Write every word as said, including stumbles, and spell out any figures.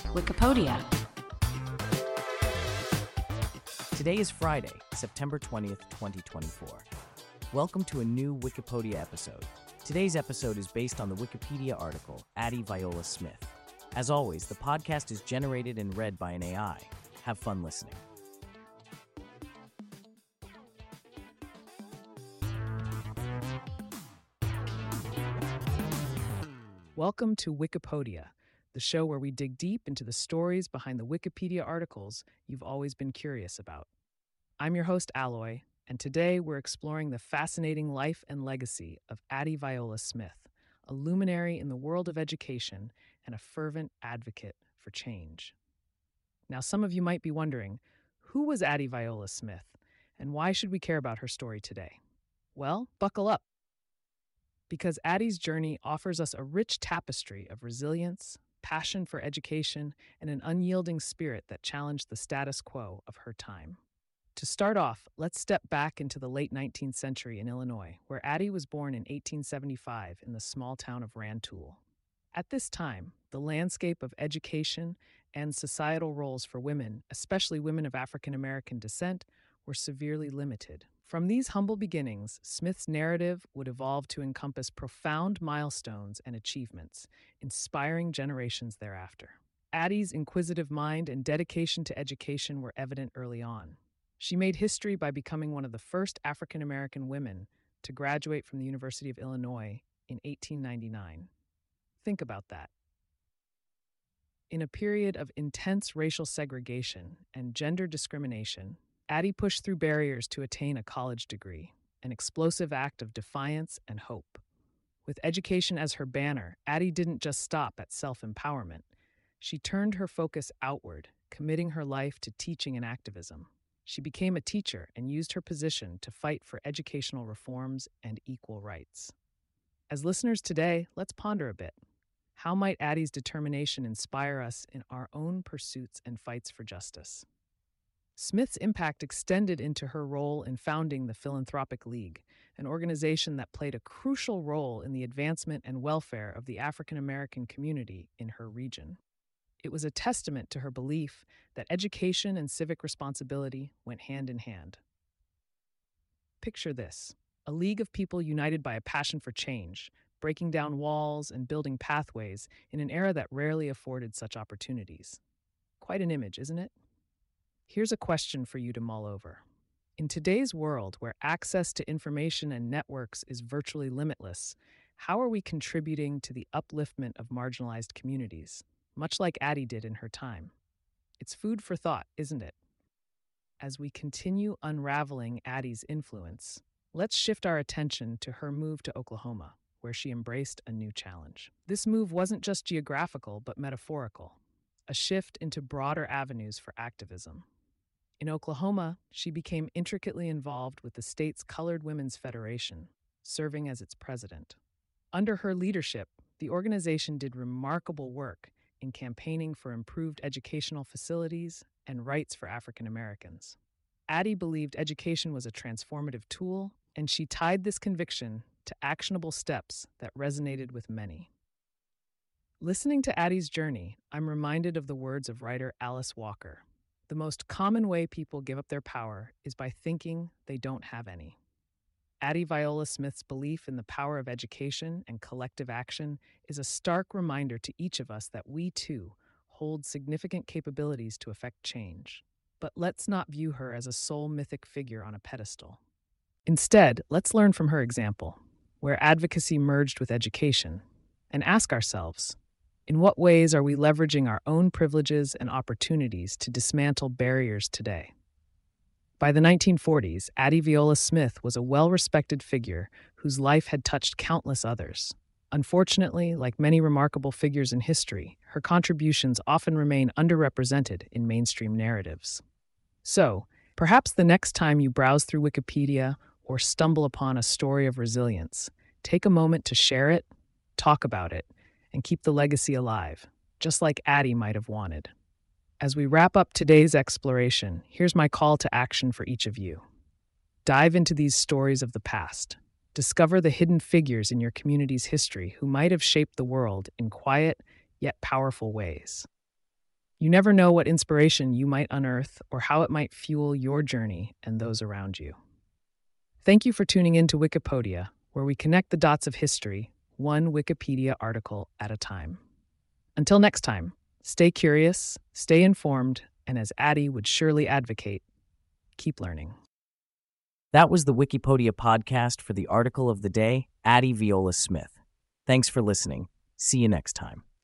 Wikipedia. Today is Friday, September twentieth, twenty twenty-four. Welcome to a new Wikipedia episode. Today's episode is based on the Wikipedia article, Addie Viola Smith. As always, the podcast is generated and read by an A I. Have fun listening. Welcome to Wikipedia, the show where we dig deep into the stories behind the Wikipedia articles you've always been curious about. I'm your host, Alloy, and today we're exploring the fascinating life and legacy of Addie Viola Smith, a luminary in the world of education and a fervent advocate for change. Now, some of you might be wondering, who was Addie Viola Smith, and why should we care about her story today? Well, buckle up, because Addie's journey offers us a rich tapestry of resilience, passion for education, and an unyielding spirit that challenged the status quo of her time. To start off, let's step back into the late nineteenth century in Illinois, where Addie was born in eighteen seventy-five in the small town of Rantoul. At this time, the landscape of education and societal roles for women, especially women of African American descent, were severely limited. From these humble beginnings, Smith's narrative would evolve to encompass profound milestones and achievements, inspiring generations thereafter. Addie's inquisitive mind and dedication to education were evident early on. She made history by becoming one of the first African American women to graduate from the University of Illinois in eighteen ninety-nine. Think about that. In a period of intense racial segregation and gender discrimination, Addie pushed through barriers to attain a college degree, an explosive act of defiance and hope. With education as her banner, Addie didn't just stop at self-empowerment. She turned her focus outward, committing her life to teaching and activism. She became a teacher and used her position to fight for educational reforms and equal rights. As listeners today, let's ponder a bit. How might Addie's determination inspire us in our own pursuits and fights for justice? Smith's impact extended into her role in founding the Philanthropic League, an organization that played a crucial role in the advancement and welfare of the African American community in her region. It was a testament to her belief that education and civic responsibility went hand in hand. Picture this: a league of people united by a passion for change, breaking down walls and building pathways in an era that rarely afforded such opportunities. Quite an image, isn't it? Here's a question for you to mull over. In today's world, where access to information and networks is virtually limitless, how are we contributing to the upliftment of marginalized communities, much like Addie did in her time? It's food for thought, isn't it? As we continue unraveling Addie's influence, let's shift our attention to her move to Oklahoma, where she embraced a new challenge. This move wasn't just geographical, but metaphorical, a shift into broader avenues for activism. In Oklahoma, she became intricately involved with the state's Colored Women's Federation, serving as its president. Under her leadership, the organization did remarkable work in campaigning for improved educational facilities and rights for African Americans. Addie believed education was a transformative tool, and she tied this conviction to actionable steps that resonated with many. Listening to Addie's journey, I'm reminded of the words of writer Alice Walker. The most common way people give up their power is by thinking they don't have any. Addie Viola Smith's belief in the power of education and collective action is a stark reminder to each of us that we, too, hold significant capabilities to affect change. But let's not view her as a sole mythic figure on a pedestal. Instead, let's learn from her example, where advocacy merged with education, and ask ourselves, in what ways are we leveraging our own privileges and opportunities to dismantle barriers today? By the nineteen forties, Addie Viola Smith was a well-respected figure whose life had touched countless others. Unfortunately, like many remarkable figures in history, her contributions often remain underrepresented in mainstream narratives. So, perhaps the next time you browse through Wikipedia or stumble upon a story of resilience, take a moment to share it, talk about it, and keep the legacy alive, just like Addie might have wanted. As we wrap up today's exploration, here's my call to action for each of you. Dive into these stories of the past. Discover the hidden figures in your community's history who might have shaped the world in quiet yet powerful ways. You never know what inspiration you might unearth or how it might fuel your journey and those around you. Thank you for tuning in to Wikipedia, where we connect the dots of history, one Wikipedia article at a time. Until next time, stay curious, stay informed, and as Addie would surely advocate, keep learning. That was the Wikipedia podcast for the article of the day, Addie Viola Smith. Thanks for listening. See you next time.